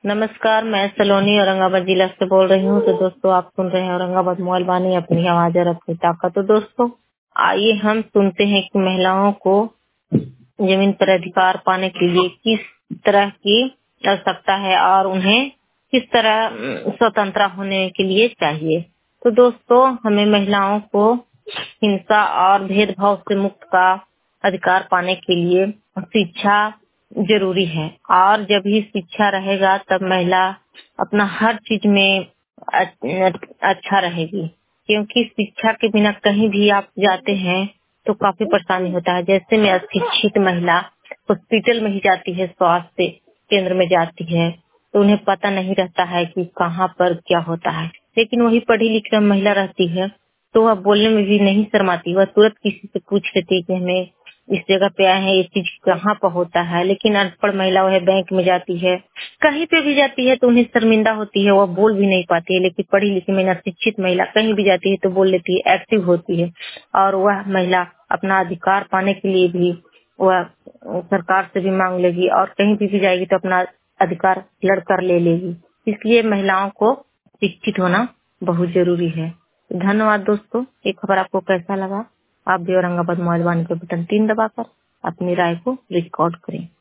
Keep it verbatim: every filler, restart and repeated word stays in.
नमस्कार, मैं सलोनी औरंगाबाद जिला से बोल रही हूँ। तो दोस्तों, आप सुन रहे हैं औरंगाबाद मोबाइल वाणी, अपनी आवाज और अपनी ताकत। तो दोस्तों, आइए हम सुनते हैं कि महिलाओं को जमीन पर अधिकार पाने के लिए किस तरह की आवश्यकता है और उन्हें किस तरह अम, स्वतंत्र होने के लिए चाहिए। तो दोस्तों, हमें महिलाओं को हिंसा और भेदभाव से मुक्त का अधिकार पाने के लिए शिक्षा जरूरी है, और जब ही शिक्षा रहेगा तब महिला अपना हर चीज में अ- अच्छा रहेगी। क्योंकि शिक्षा के बिना कहीं भी आप जाते हैं तो काफी परेशानी होता है। जैसे में अशिक्षित महिला हॉस्पिटल में ही जाती है, स्वास्थ्य केंद्र में जाती है, तो उन्हें पता नहीं रहता है कि कहाँ पर क्या होता है। लेकिन वही पढ़ी लिखी महिला रहती है तो वह बोलने में भी नहीं शर्माती, वह तुरंत किसी से पूछ लेती है कि हमें इस जगह पे आए हैं, ये चीज कहाँ पर होता है। लेकिन अनपढ़ महिला वह बैंक में जाती है, कहीं पे भी जाती है तो उन्हें शर्मिंदा होती है, वह बोल भी नहीं पाती है। लेकिन पढ़ी लिखी महिला, शिक्षित महिला कहीं भी जाती है तो बोल लेती है, एक्टिव होती है, और वह महिला अपना अधिकार पाने के लिए भी वह सरकार से भी मांग लेगी, और कहीं भी, भी जाएगी तो अपना अधिकार लड़ कर ले लेगी। इसलिए महिलाओं को शिक्षित होना बहुत जरूरी है। धन्यवाद दोस्तों। ये खबर आपको कैसा लगा? आप भी औरंगाबाद मोबाइल वाणी के बटन तीन दबाकर अपनी राय को रिकॉर्ड करें।